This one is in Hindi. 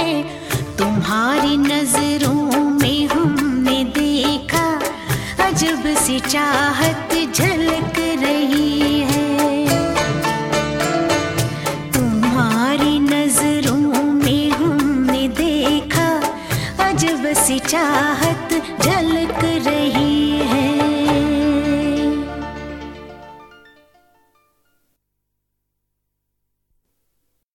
तुम्हारी नजरों में हमने देखा अजब सी चाहत झलक रही है। तुम्हारी नजरों में हमने देखा अजब सी चाहत झलक रही